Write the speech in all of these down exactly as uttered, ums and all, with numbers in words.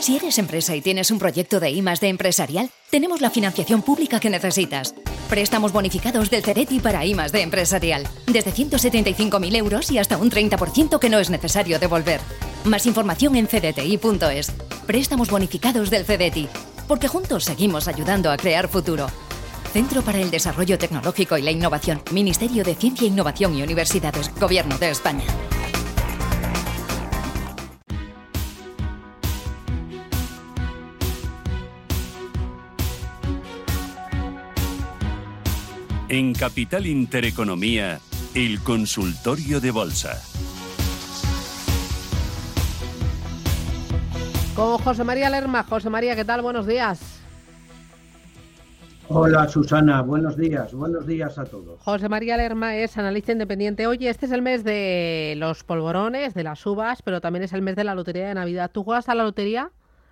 Si eres empresa y tienes un proyecto de I más D empresarial, tenemos la financiación pública que necesitas. Préstamos bonificados del Cereti para I más D empresarial. Desde ciento setenta y cinco mil euros y hasta un treinta por ciento que no es necesario devolver. Más información en cdti punto es. Préstamos bonificados del Cereti. Porque juntos seguimos ayudando a crear futuro. Centro para el Desarrollo Tecnológico y la Innovación. Ministerio de Ciencia, Innovación y Universidades. Gobierno de España. En Capital Intereconomía, el consultorio de bolsa. Con José María Lerma. José María, ¿qué tal? Buenos días. Hola Susana, buenos días, buenos días a todos. José María Lerma es analista independiente. Oye, este es el mes de los polvorones, de las uvas, pero también es el mes de la lotería de Navidad. ¿Tú juegas a la lotería?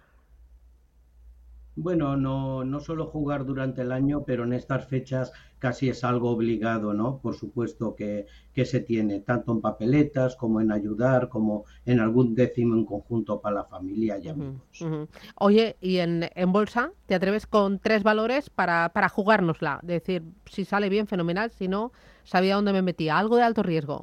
Bueno, no, no suelo jugar durante el año, pero en estas fechas casi es algo obligado, ¿no? Por supuesto que, que se tiene, tanto en papeletas como en ayudar, como en algún décimo en conjunto para la familia y amigos. Uh-huh, uh-huh. Oye, ¿y en, en bolsa te atreves con tres valores para, para jugárnosla? Es decir, si sale bien, fenomenal, si no, sabía dónde me metía. ¿Algo de alto riesgo?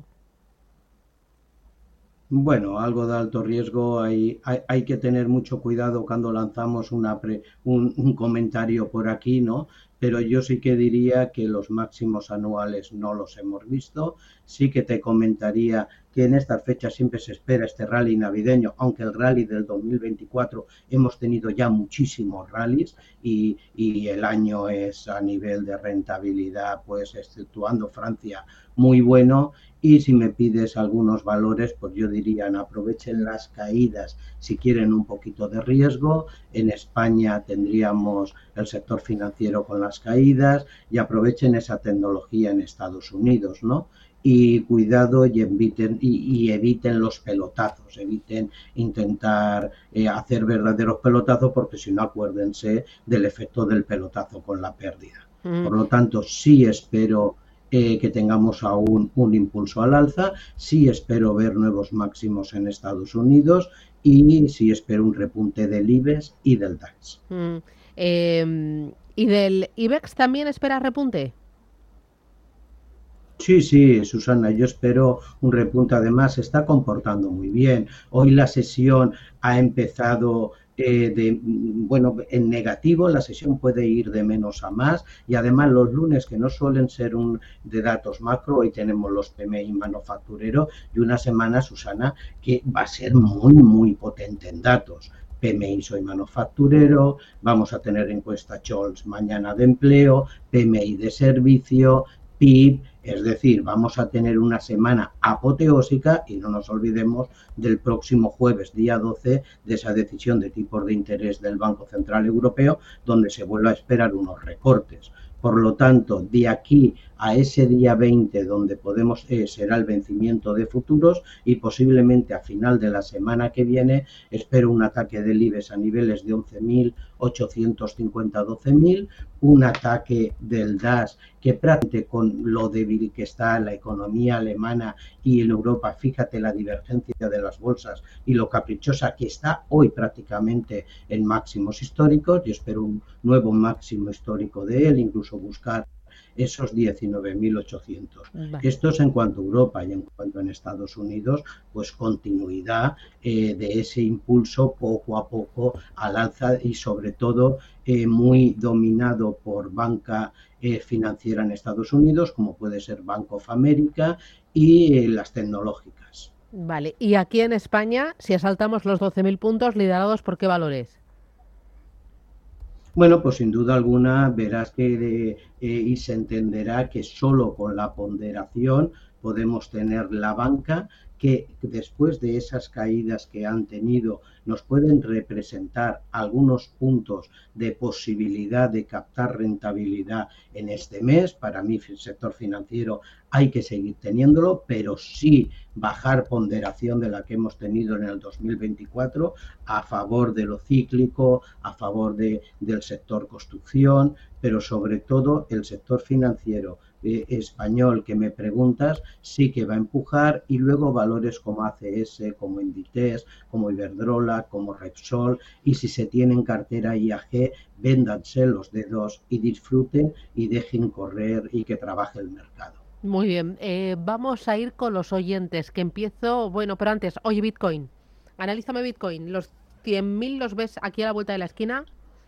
Bueno, algo de alto riesgo, hay, hay, hay que tener mucho cuidado cuando lanzamos una pre, un, un comentario por aquí, ¿no? Pero yo sí que diría que los máximos anuales no los hemos visto. Sí que te comentaría que en estas fechas siempre se espera este rally navideño, aunque el rally del dos mil veinticuatro hemos tenido ya muchísimos rallies y, y el año es a nivel de rentabilidad, pues exceptuando Francia, muy bueno. Y si me pides algunos valores, pues yo diría, aprovechen las caídas si quieren un poquito de riesgo. En España tendríamos el sector financiero con las caídas y aprovechen esa tecnología en Estados Unidos, ¿no? Y cuidado y eviten, y, y eviten los pelotazos, eviten intentar eh, hacer verdaderos pelotazos, porque si no, acuérdense del efecto del pelotazo con la pérdida. Mm. Por lo tanto, sí espero Eh, que tengamos aún un impulso al alza, sí espero ver nuevos máximos en Estados Unidos y sí espero un repunte del IBEX y del DAX. Mm, eh, ¿Y del IBEX también espera repunte? Sí, sí, Susana, yo espero un repunte. Además, se está comportando muy bien. Hoy la sesión ha empezado eh, de, bueno, en negativo. La sesión puede ir de menos a más y además los lunes, que no suelen ser un de datos macro, hoy tenemos los P M I manufacturero y una semana, Susana, que va a ser muy, muy potente en datos. P M I soy manufacturero, vamos a tener encuesta Scholz mañana de empleo, P M I de servicio, P I B, es decir, vamos a tener una semana apoteósica y no nos olvidemos del próximo jueves, día doce, de esa decisión de tipos de interés del Banco Central Europeo, donde se vuelve a esperar unos recortes. Por lo tanto, de aquí a ese día veinte, donde podemos eh, será el vencimiento de futuros y posiblemente a final de la semana que viene, espero un ataque del IBEX a niveles de once mil ochocientos cincuenta a doce mil, un ataque del DAX que prácticamente con lo débil que está la economía alemana y en Europa, fíjate la divergencia de las bolsas y lo caprichosa que está hoy prácticamente en máximos históricos. Yo espero un nuevo máximo histórico de él, incluso buscar esos diecinueve mil ochocientos. Vale. Esto es en cuanto a Europa, y en cuanto a Estados Unidos, pues continuidad eh, de ese impulso poco a poco al alza y sobre todo eh, muy dominado por banca eh, financiera en Estados Unidos, como puede ser Bank of America y eh, las tecnológicas. Vale, y aquí en España, si asaltamos los doce mil puntos, liderados por qué valores? Bueno, pues sin duda alguna verás que de, eh, y se entenderá que solo con la ponderación podemos tener la banca, que después de esas caídas que han tenido nos pueden representar algunos puntos de posibilidad de captar rentabilidad en este mes. Para mí, el sector financiero hay que seguir teniéndolo, pero sí bajar ponderación de la que hemos tenido en el dos mil veinticuatro a favor de lo cíclico, a favor de, del sector construcción, pero sobre todo el sector financiero eh, español que me preguntas sí que va a empujar, y luego valores como A C S, como Inditex, como Iberdrola, como Repsol, y si se tienen cartera I A G, véndanse los dedos y disfruten y dejen correr y que trabaje el mercado. Muy bien, eh, vamos a ir con los oyentes, que empiezo, bueno, pero antes, oye, Bitcoin, analízame Bitcoin, los cien mil los ves aquí a la vuelta de la esquina.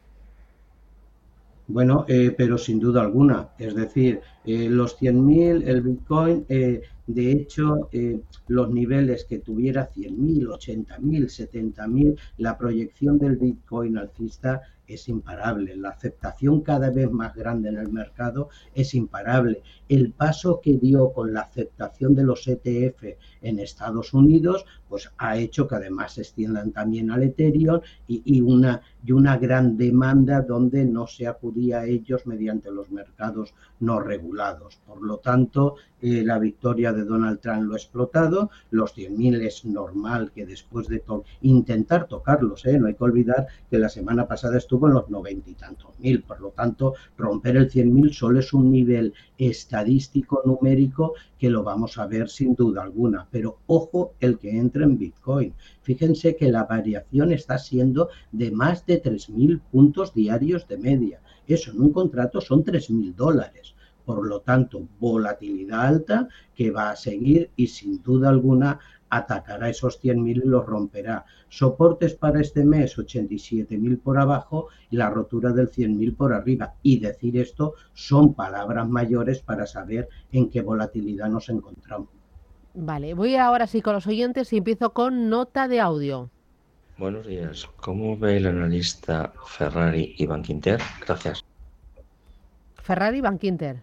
Bueno, eh, pero sin duda alguna, es decir, eh, los cien mil, el Bitcoin, eh, de hecho, eh, los niveles que tuviera cien mil, ochenta mil, setenta mil, la proyección del Bitcoin alcista es imparable, la aceptación cada vez más grande en el mercado es imparable. El paso que dio con la aceptación de los E T F en Estados Unidos, pues ha hecho que además se extiendan también al Ethereum y, y, una, y una gran demanda donde no se acudía a ellos mediante los mercados no regulados. Por lo tanto, eh, la victoria de Donald Trump lo ha explotado, los cien mil es normal que después de to intentar tocarlos, ¿eh? No hay que olvidar que la semana pasada estuvo en los noventa y tantos mil, por lo tanto, romper el cien mil solo es un nivel estadístico numérico que lo vamos a ver sin duda alguna, pero ojo el que entre en Bitcoin. Fíjense que la variación está siendo de más de tres mil puntos diarios de media. Eso en un contrato son tres mil dólares. Por lo tanto, volatilidad alta que va a seguir y sin duda alguna atacará esos cien mil y los romperá. Soportes para este mes, ochenta y siete mil por abajo y la rotura del cien mil por arriba. Y decir esto son palabras mayores para saber en qué volatilidad nos encontramos. Vale, voy ahora sí con los oyentes y empiezo con nota de audio. Buenos días. ¿Cómo ve el analista Ferrari y Bankinter? Gracias. Ferrari y Bankinter.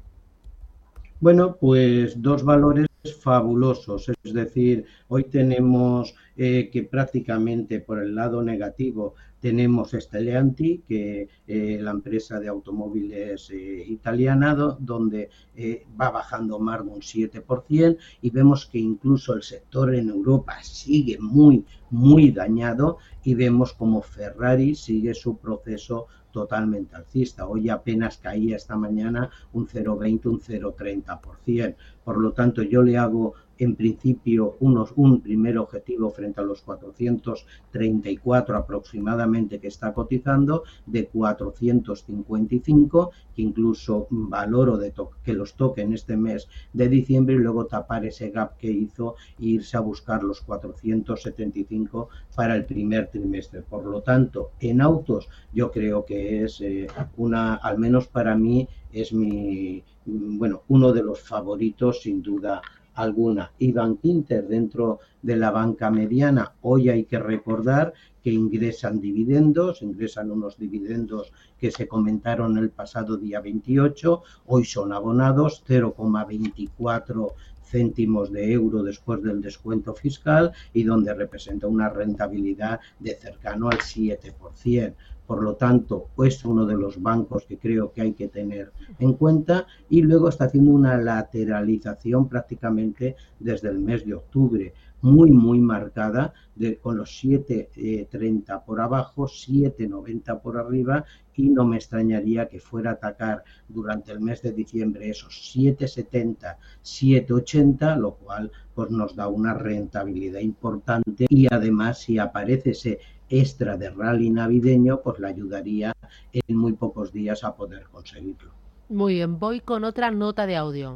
Bueno, pues dos valores fabulosos, es decir, hoy tenemos eh, que prácticamente por el lado negativo tenemos Stellantis, que eh, la empresa de automóviles eh, italiana, do, donde eh, va bajando más de un siete por ciento, y vemos que incluso el sector en Europa sigue muy, muy dañado, y vemos como Ferrari sigue su proceso totalmente alcista. Hoy apenas caía esta mañana un cero coma veinte, un cero coma treinta por ciento. Por lo tanto, yo le hago en principio unos, un primer objetivo frente a los cuatrocientos treinta y cuatro aproximadamente que está cotizando, de cuatrocientos cincuenta y cinco, que incluso valoro de que los toque en este mes de diciembre y luego tapar ese gap que hizo e irse a buscar los cuatrocientos setenta y cinco para el primer trimestre. Por lo tanto, en autos yo creo que es eh, una, al menos para mí, es mi, bueno, uno de los favoritos sin duda alguna. Y Bankinter dentro de la banca mediana, hoy hay que recordar que ingresan dividendos, ingresan unos dividendos que se comentaron el pasado día veintiocho, hoy son abonados cero coma veinticuatro céntimos de euro después del descuento fiscal y donde representa una rentabilidad de cercano al siete por ciento. Por lo tanto, es uno de los bancos que creo que hay que tener en cuenta, y luego está haciendo una lateralización prácticamente desde el mes de octubre, muy muy marcada, de, con los siete treinta por abajo, siete noventa por arriba, y no me extrañaría que fuera a atacar durante el mes de diciembre esos siete setenta, siete ochenta, lo cual pues nos da una rentabilidad importante, y además si aparece ese extra de rally navideño, pues le ayudaría en muy pocos días a poder conseguirlo. Muy bien, voy con otra nota de audio.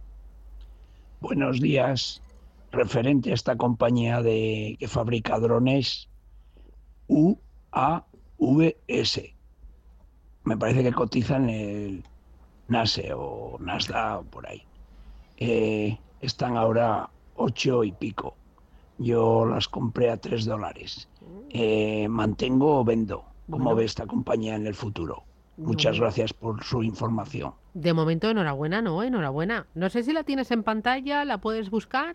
Buenos días. Referente a esta compañía de que fabrica drones, U A V S. Me parece que cotiza en el NASE o Nasdaq o por ahí. Eh, están ahora ocho y pico. Yo las compré a tres dólares. Eh, ¿Mantengo o vendo? ¿Cómo bueno. ve esta compañía en el futuro? Muchas no. gracias por su información. De momento, enhorabuena, ¿no? Enhorabuena. No sé si la tienes en pantalla, ¿la puedes buscar?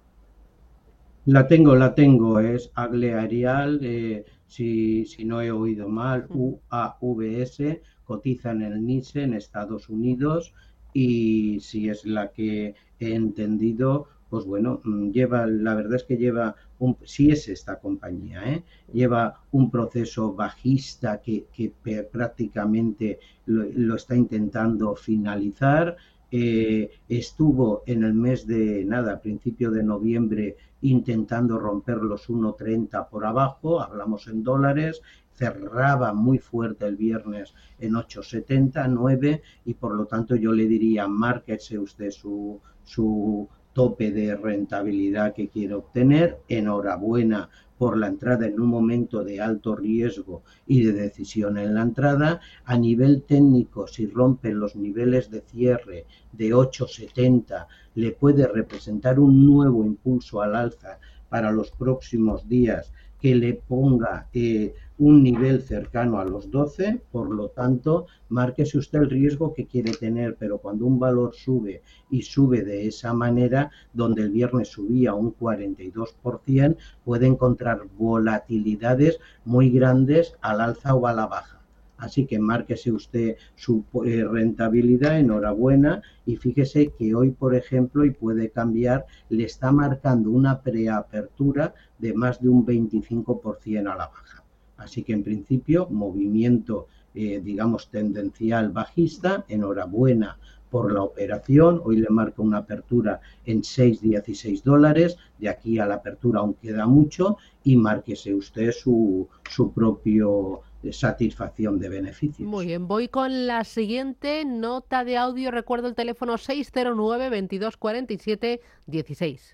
La tengo, la tengo. Es Agle Arial, eh, si, si no he oído mal, U A V S, cotiza en el NYSE en Estados Unidos, y si es la que he entendido, pues bueno, lleva, la verdad es que lleva, un, si es esta compañía, ¿eh? lleva un proceso bajista que, que prácticamente lo, lo está intentando finalizar, eh, estuvo en el mes de nada, a principio de noviembre, intentando romper los uno treinta por abajo, hablamos en dólares, cerraba muy fuerte el viernes en ocho setenta, nueve, y por lo tanto yo le diría, márquese usted su, su tope de rentabilidad que quiere obtener. Enhorabuena por la entrada en un momento de alto riesgo y de decisión en la entrada. A nivel técnico, si rompe los niveles de cierre de ocho setenta, le puede representar un nuevo impulso al alza para los próximos días que le ponga eh, un nivel cercano a los doce, por lo tanto, márquese usted el riesgo que quiere tener, pero cuando un valor sube y sube de esa manera, donde el viernes subía un cuarenta y dos por ciento, puede encontrar volatilidades muy grandes al alza o a la baja. Así que márquese usted su eh, rentabilidad, enhorabuena, y fíjese que hoy, por ejemplo, y puede cambiar, le está marcando una preapertura de más de un veinticinco por ciento a la baja. Así que en principio, movimiento, eh, digamos, tendencial bajista, enhorabuena por la operación. Hoy le marca una apertura en seis dieciséis dólares, de aquí a la apertura aún queda mucho, y márquese usted su, su propio satisfacción de beneficios. Muy bien, voy con la siguiente nota de audio. Recuerdo el teléfono seis cero nueve, veintidós cuarenta y siete, dieciséis.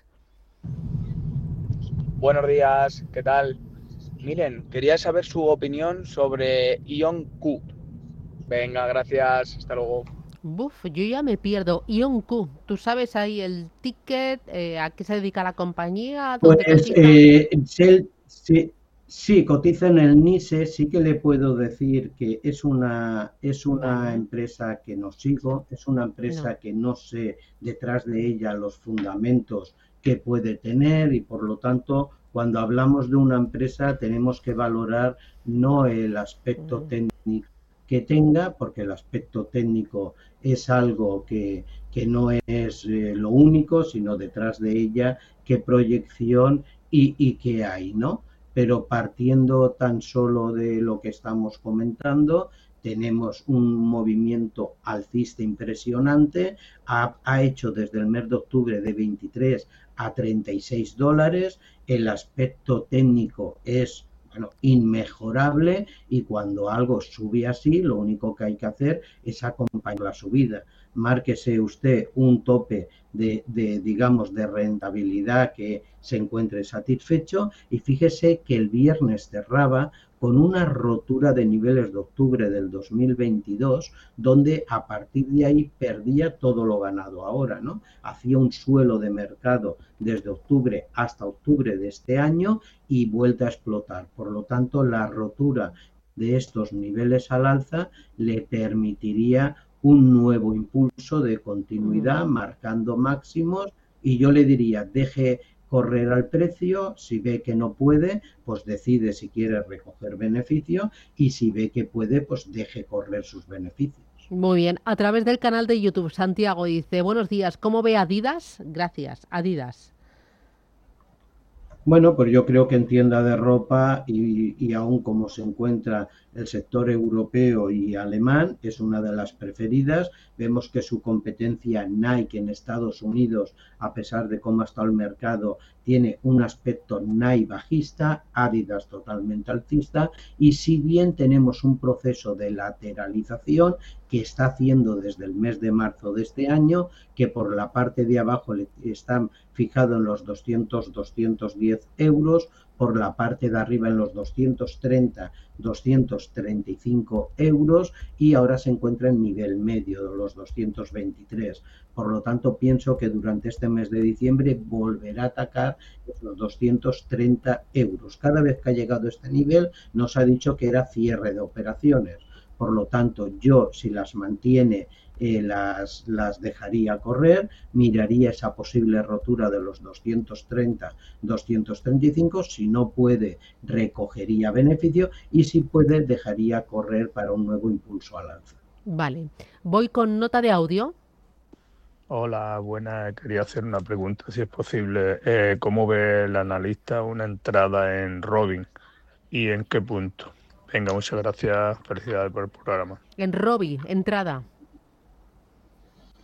Buenos días, ¿qué tal? Miren, quería saber su opinión sobre IonQ. Venga, gracias, hasta luego. Buf, yo ya me pierdo. IonQ, ¿tú sabes ahí el ticket? Eh, ¿A qué se dedica la compañía? ¿Dónde Pues cotiza? eh, sí, sí, sí, cotiza en el NYSE. Sí que le puedo decir que es una, es una Vale. empresa que no sigo, es una empresa No. que no sé detrás de ella los fundamentos que puede tener, y por lo tanto, cuando hablamos de una empresa tenemos que valorar no el aspecto Mm. técnico que tenga, porque el aspecto técnico es algo que, que no es eh, lo único, sino detrás de ella qué proyección y, y qué hay, ¿no? Pero partiendo tan solo de lo que estamos comentando, tenemos un movimiento alcista impresionante, ha, ha hecho desde el mes de octubre de veintitrés a treinta y seis dólares, el aspecto técnico es bueno, inmejorable, y cuando algo sube así, lo único que hay que hacer es acompañar la subida. Márquese usted un tope de, de, digamos, de rentabilidad que se encuentre satisfecho, y fíjese que el viernes cerraba con una rotura de niveles de octubre del dos mil veintidós, donde a partir de ahí perdía todo lo ganado ahora, ¿no? Hacía un suelo de mercado desde octubre hasta octubre de este año y vuelta a explotar. Por lo tanto, la rotura de estos niveles al alza le permitiría un nuevo impulso de continuidad, Mm. marcando máximos, y yo le diría, deje correr al precio. Si ve que no puede, pues decide si quiere recoger beneficio, y si ve que puede, pues deje correr sus beneficios. Muy bien, a través del canal de YouTube, Santiago dice, buenos días, ¿cómo ve Adidas? Gracias, Adidas. Bueno, pues yo creo que en tienda de ropa, y, y aún como se encuentra el sector europeo y alemán, es una de las preferidas. Vemos que su competencia Nike en Estados Unidos, a pesar de cómo ha estado el mercado, tiene un aspecto Nike bajista, Adidas totalmente alcista, y si bien tenemos un proceso de lateralización que está haciendo desde el mes de marzo de este año, que por la parte de abajo le están fijado en los doscientos, doscientos diez euros, por la parte de arriba en los doscientos treinta, doscientos treinta y cinco euros, y ahora se encuentra en nivel medio de los doscientos veintitrés. Por lo tanto, pienso que durante este mes de diciembre volverá a atacar los doscientos treinta euros. Cada vez que ha llegado a este nivel nos ha dicho que era cierre de operaciones. Por lo tanto, yo, si las mantiene, eh, las, las dejaría correr, miraría esa posible rotura de los doscientos treinta, doscientos treinta y cinco, si no puede, recogería beneficio, y si puede, dejaría correr para un nuevo impulso al alza. Vale, voy con nota de audio. Hola, buenas. Quería hacer una pregunta, si es posible. Eh, ¿Cómo ve el analista una entrada en Robin y en qué punto? Venga, muchas gracias. Felicidades por el programa. En Robi, entrada.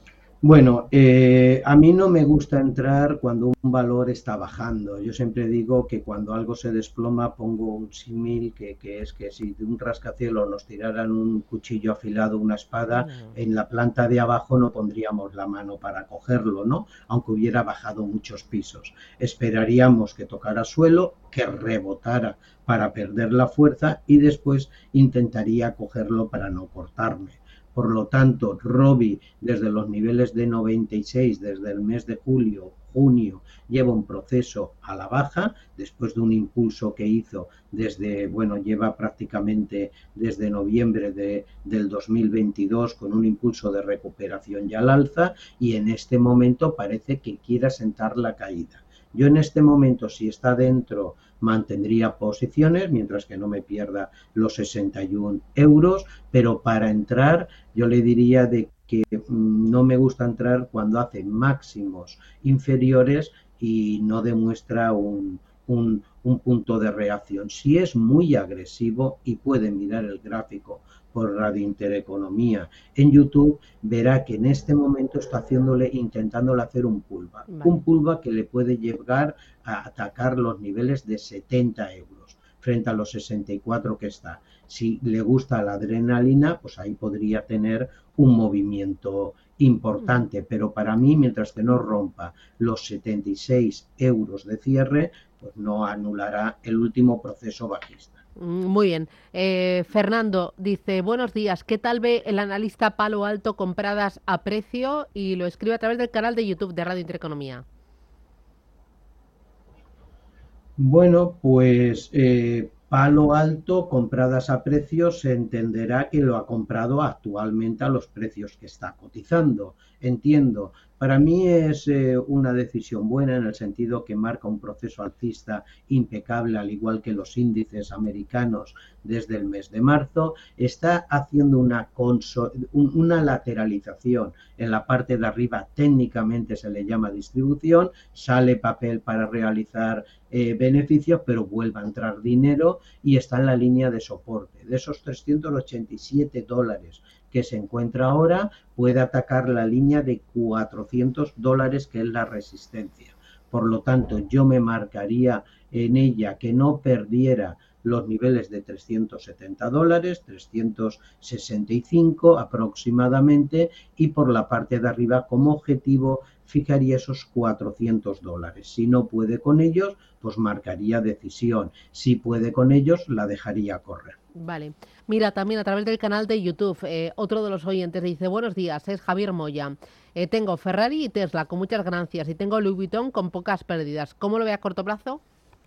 Bueno, eh, a mí no me gusta entrar cuando un valor está bajando. Yo siempre digo que cuando algo se desploma pongo un símil que, que es que si de un rascacielos nos tiraran un cuchillo afilado, una espada, en la planta de abajo no pondríamos la mano para cogerlo, ¿no? Aunque hubiera bajado muchos pisos. Esperaríamos que tocara suelo, que rebotara para perder la fuerza y después intentaría cogerlo para no cortarme. Por lo tanto, Robi, desde los niveles de noventa y seis, desde el mes de julio, junio, lleva un proceso a la baja, después de un impulso que hizo desde, bueno, lleva prácticamente desde noviembre de, del dos mil veintidós con un impulso de recuperación y al alza, y en este momento parece que quiere asentar la caída. Yo en este momento, si está dentro, mantendría posiciones, mientras que no me pierda los sesenta y un euros, pero para entrar yo le diría de que mmm, no me gusta entrar cuando hace máximos inferiores y no demuestra un, un, un punto de reacción. Si es muy agresivo, y puede mirar el gráfico por Radio Intereconomía en YouTube, verá que en este momento está haciéndole, intentándole hacer un pullback. Vale. Un pullback que le puede llegar a atacar los niveles de setenta euros frente a los sesenta y cuatro que está. Si le gusta la adrenalina, pues ahí podría tener un movimiento importante, pero para mí, mientras que no rompa los setenta y seis euros de cierre, pues no anulará el último proceso bajista. Muy bien. Eh, Fernando dice, buenos días, ¿qué tal ve el analista Palo Alto compradas a precio? Y lo escribe a través del canal de YouTube de Radio Intereconomía. Bueno, pues eh, Palo Alto compradas a precio se entenderá que lo ha comprado actualmente a los precios que está cotizando. Entiendo. Para mí es eh, una decisión buena en el sentido que marca un proceso alcista impecable, al igual que los índices americanos desde el mes de marzo. Está haciendo una, una lateralización en la parte de arriba, técnicamente se le llama distribución, sale papel para realizar eh, beneficios, pero vuelve a entrar dinero y está en la línea de soporte. De esos trescientos ochenta y siete dólares que se encuentra ahora, puede atacar la línea de cuatrocientos dólares, que es la resistencia. Por lo tanto, yo me marcaría en ella que no perdiera los niveles de trescientos setenta dólares, trescientos sesenta y cinco aproximadamente, y por la parte de arriba como objetivo fijaría esos cuatrocientos dólares. Si no puede con ellos, pues marcaría decisión. Si puede con ellos, la dejaría correr. Vale. Mira, también a través del canal de YouTube, eh, otro de los oyentes dice, buenos días, es Javier Moya. Eh, tengo Ferrari y Tesla con muchas ganancias y tengo Louis Vuitton con pocas pérdidas. ¿Cómo lo ve a corto plazo?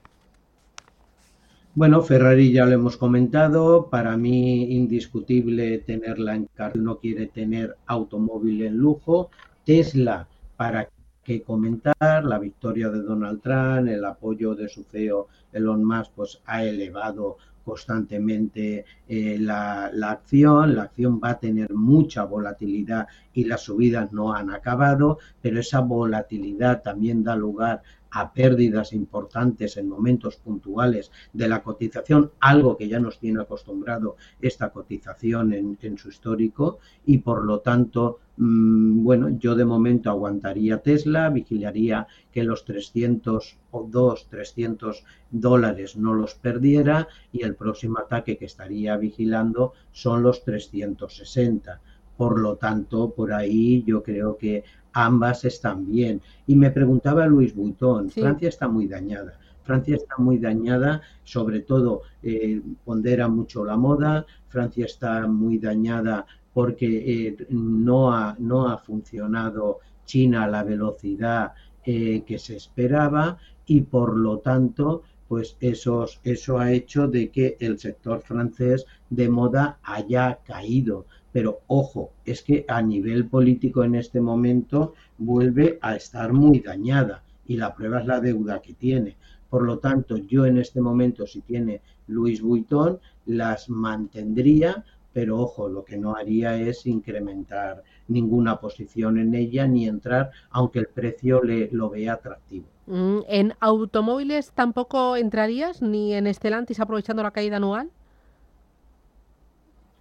Bueno, Ferrari ya lo hemos comentado, para mí indiscutible tenerla en cartera, no quiere tener automóvil en lujo. Tesla, para qué comentar, la victoria de Donald Trump, el apoyo de su C E O Elon Musk, pues ha elevado constantemente eh, la, la acción, la acción va a tener mucha volatilidad y las subidas no han acabado, pero esa volatilidad también da lugar a pérdidas importantes en momentos puntuales de la cotización, algo que ya nos tiene acostumbrado esta cotización en, en su histórico, y por lo tanto, mmm, bueno, yo de momento aguantaría Tesla, vigilaría que los trescientos dos, trescientos dólares no los perdiera, y el próximo ataque que estaría vigilando son los trescientos sesenta. Por lo tanto, por ahí yo creo que ambas están bien. Y me preguntaba Louis Vuitton, sí. Francia está muy dañada. Francia está muy dañada, sobre todo eh, pondera mucho la moda. Francia está muy dañada porque eh, no, ha, no ha funcionado China a la velocidad eh, que se esperaba, y por lo tanto, pues eso, eso ha hecho de que el sector francés de moda haya caído. Pero ojo, es que a nivel político en este momento vuelve a estar muy dañada, y la prueba es la deuda que tiene. Por lo tanto, yo en este momento, si tiene Louis Vuitton, las mantendría, pero ojo, lo que no haría es incrementar ninguna posición en ella ni entrar, aunque el precio le, lo vea atractivo. ¿En automóviles tampoco entrarías, ni en Stellantis aprovechando la caída anual?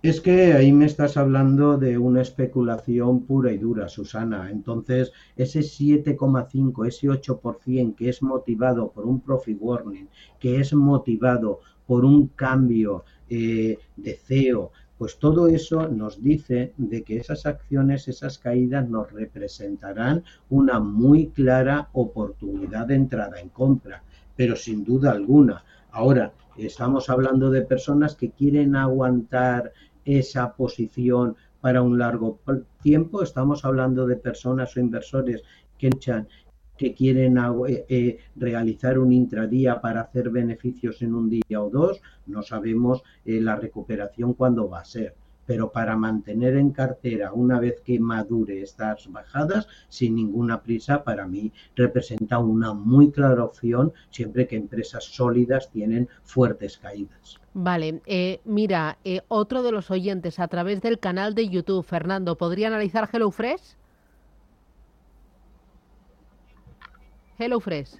Es que ahí me estás hablando de una especulación pura y dura, Susana. Entonces, ese siete coma cinco, ese ocho por ciento que es motivado por un profit warning, que es motivado por un cambio eh, de C E O, pues todo eso nos dice de que esas acciones, esas caídas nos representarán una muy clara oportunidad de entrada en compra, pero sin duda alguna. Ahora, estamos hablando de personas que quieren aguantar esa posición para un largo tiempo. Estamos hablando de personas o inversores que, que quieren eh, realizar un intradía para hacer beneficios en un día o dos. No sabemos eh, la recuperación cuándo va a ser. Pero para mantener en cartera una vez que madure estas bajadas, sin ninguna prisa, para mí representa una muy clara opción siempre que empresas sólidas tienen fuertes caídas. Vale, eh, mira, eh, otro de los oyentes a través del canal de YouTube, Fernando, ¿podría analizar HelloFresh? HelloFresh.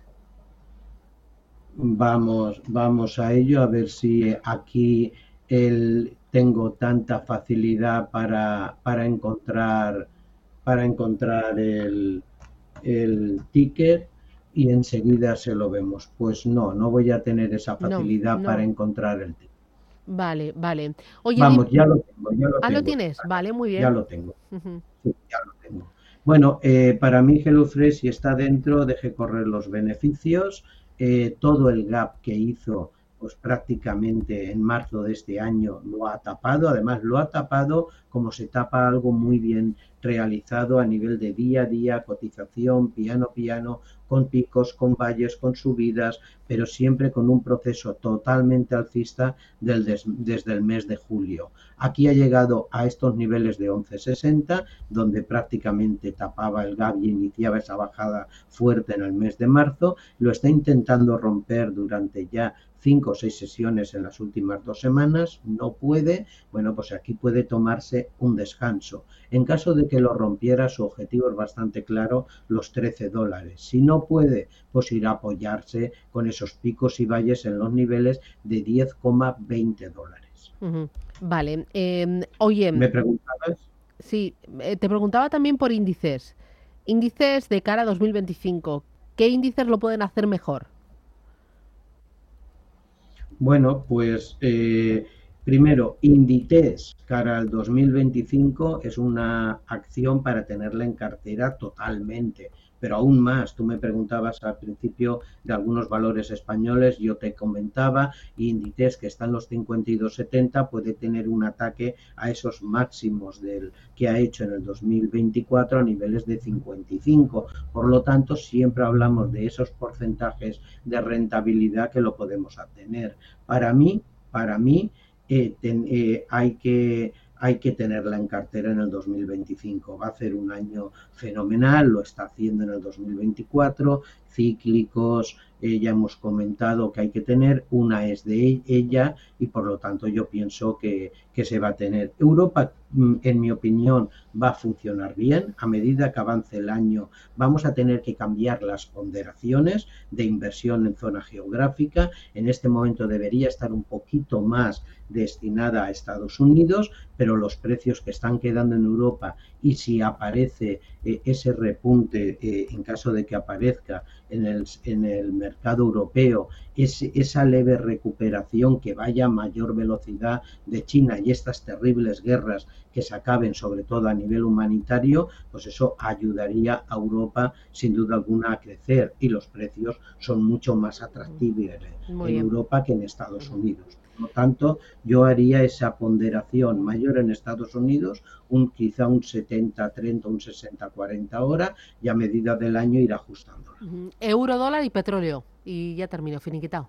Vamos, vamos a ello, a ver si aquí el, tengo tanta facilidad para, para encontrar, para encontrar el, el ticket y enseguida se lo vemos. Pues no, no voy a tener esa facilidad no, no. para encontrar el ticket. Vale, vale. Oye, Vamos, ya lo tengo. Ya lo ah, tengo. ¿lo tienes? Vale, muy bien. Ya lo tengo. Uh-huh. Sí, ya lo tengo. Bueno, eh, para mí HelloFresh, si está dentro, deje correr los beneficios. Eh, todo el gap que hizo, pues prácticamente en marzo de este año lo ha tapado. Además, lo ha tapado como se tapa algo muy bien realizado a nivel de día a día, cotización, piano piano, con picos, con valles, con subidas, pero siempre con un proceso totalmente alcista del des, desde el mes de julio. Aquí ha llegado a estos niveles de once sesenta, donde prácticamente tapaba el gap y iniciaba esa bajada fuerte en el mes de marzo. Lo está intentando romper durante ya cinco o seis sesiones en las últimas dos semanas, no puede, bueno, pues aquí puede tomarse un descanso. En caso de que lo rompiera, su objetivo es bastante claro, los trece dólares. Si no puede, pues irá a apoyarse con esos picos y valles en los niveles de diez coma veinte dólares. Uh-huh. Vale. Eh, oye, ¿me preguntabas? Sí, eh, te preguntaba también por índices. Índices de cara a dos mil veinticinco. ¿Qué índices lo pueden hacer mejor? Bueno, pues eh, primero, Inditex cara al dos mil veinticinco es una acción para tenerla en cartera totalmente, pero aún más. Tú me preguntabas al principio de algunos valores españoles, yo te comentaba, Inditex, que está en los cincuenta y dos setenta, puede tener un ataque a esos máximos del que ha hecho en el dos mil veinticuatro a niveles de cincuenta y cinco. Por lo tanto, siempre hablamos de esos porcentajes de rentabilidad que lo podemos obtener. Para mí, para mí eh, ten, eh, hay que hay que tenerla en cartera en el dos mil veinticinco. Va a ser un año fenomenal, lo está haciendo en el dos mil veinticuatro, cíclicos, eh, ya hemos comentado que hay que tener, una es de ella y por lo tanto yo pienso que, que se va a tener. Europa, en mi opinión, va a funcionar bien. A medida que avance el año vamos a tener que cambiar las ponderaciones de inversión en zona geográfica. En este momento debería estar un poquito más destinada a Estados Unidos, pero los precios que están quedando en Europa y si aparece eh, ese repunte, eh, en caso de que aparezca en el, en el mercado europeo, ese, esa leve recuperación que vaya a mayor velocidad de China y estas terribles guerras que se acaben, sobre todo a nivel humanitario, pues eso ayudaría a Europa sin duda alguna a crecer y los precios son mucho más atractivos en Europa que en Estados Unidos. Por lo tanto, yo haría esa ponderación mayor en Estados Unidos, un quizá un setenta treinta, un sesenta cuarenta ahora, y a medida del año ir ajustándola. Uh-huh. Euro, dólar y petróleo. Y ya termino, finiquitado.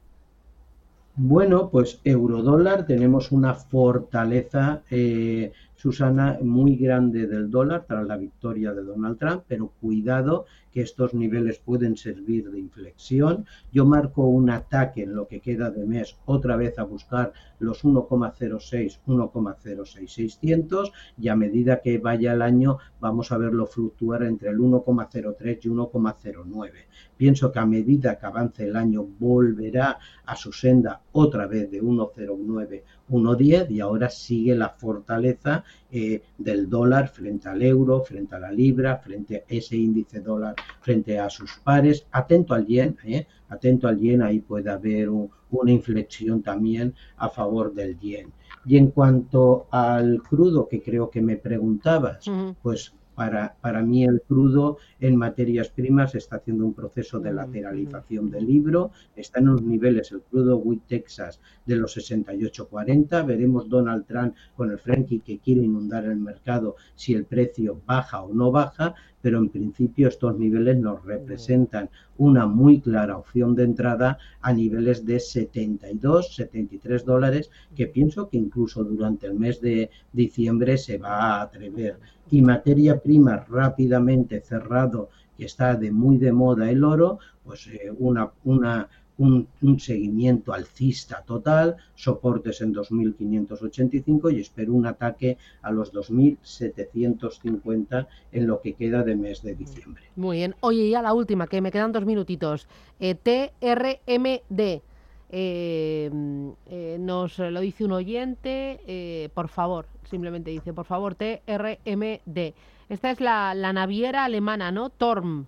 Bueno, pues euro-dólar tenemos una fortaleza eh, Susana, muy grande del dólar tras la victoria de Donald Trump, pero cuidado que estos niveles pueden servir de inflexión. Yo marco un ataque en lo que queda de mes, otra vez a buscar los uno coma cero seis, uno coma cero seis seiscientos, y a medida que vaya el año vamos a verlo fluctuar entre el uno coma cero tres y uno coma cero nueve. Pienso que a medida que avance el año volverá a su senda otra vez de uno coma cero nueve, uno coma diez, y ahora sigue la fortaleza eh, del dólar frente al euro, frente a la libra, frente a ese índice dólar, frente a sus pares. Atento al yen, eh, atento al yen, ahí puede haber un, una inflexión también a favor del yen. Y en cuanto al crudo, que creo que me preguntabas, uh-huh. pues Para, para mí el crudo en materias primas está haciendo un proceso de lateralización del libro, está en unos niveles el crudo West Texas de los sesenta y ocho cuarenta, veremos Donald Trump con el Frankie que quiere inundar el mercado si el precio baja o no baja, pero en principio estos niveles nos representan una muy clara opción de entrada a niveles de setenta y dos, setenta y tres dólares, que pienso que incluso durante el mes de diciembre se va a atrever. Y materia prima rápidamente cerrado, que está de muy de moda el oro, pues eh, una, una, un, un seguimiento alcista total, soportes en dos mil quinientos ochenta y cinco y espero un ataque a los dos mil setecientos cincuenta en lo que queda de mes de diciembre. Muy bien. Oye, ya la última, que me quedan dos minutitos. Eh, T R M D. Eh, eh, nos lo dice un oyente, eh, por favor, simplemente dice, por favor, T R M D. Esta es la, la naviera alemana, ¿no? Torm.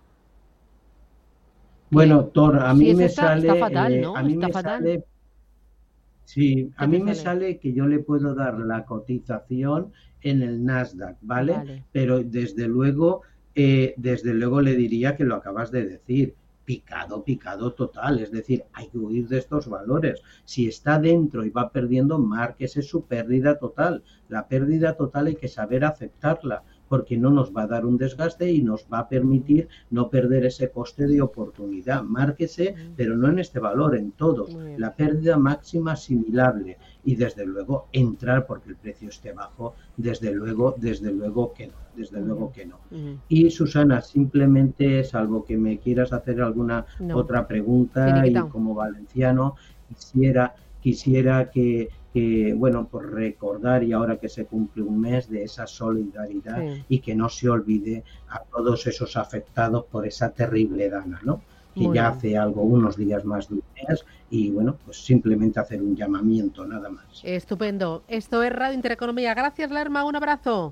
Bueno, Torm, a mí sí, me está, sale... Está fatal, ¿no? Eh, a mí está me fatal. Sale, sí, a mí sale? me sale que yo le puedo dar la cotización en el Nasdaq, ¿vale? Vale. Pero desde luego, eh, desde luego le diría que lo acabas de decir. Picado, picado total, es decir, hay que huir de estos valores. Si está dentro y va perdiendo, márquese su pérdida total. La pérdida total hay que saber aceptarla, porque no nos va a dar un desgaste y nos va a permitir no perder ese coste de oportunidad. Márquese, pero no en este valor, en todos. La pérdida máxima asimilable y desde luego entrar porque el precio esté bajo, desde luego, desde luego que no, desde luego que no. Y Susana, simplemente, salvo que me quieras hacer alguna no. otra pregunta, y como valenciano quisiera, quisiera que que, bueno, por recordar, y ahora que se cumple un mes, de esa solidaridad sí. y que no se olvide a todos esos afectados por esa terrible dana, ¿no? Que Muy ya bien. hace algo, unos días más de un mes, y bueno, pues simplemente hacer un llamamiento, nada más. Estupendo. Esto es Radio Intereconomía. Gracias, Lerma. Un abrazo.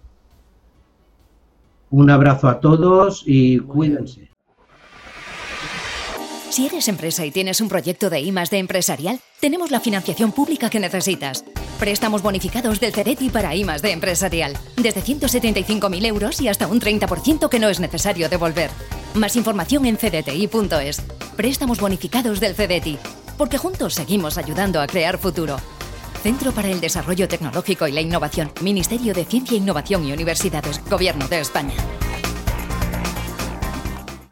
Un abrazo a todos y Muy cuídense. Bien. Si eres empresa y tienes un proyecto de I más D empresarial, tenemos la financiación pública que necesitas. Préstamos bonificados del CEDETI para I más D empresarial, desde ciento setenta y cinco mil euros y hasta un treinta por ciento que no es necesario devolver. Más información en c d t i punto es. Préstamos bonificados del CEDETI, porque juntos seguimos ayudando a crear futuro. Centro para el Desarrollo Tecnológico y la Innovación, Ministerio de Ciencia, Innovación y Universidades, Gobierno de España.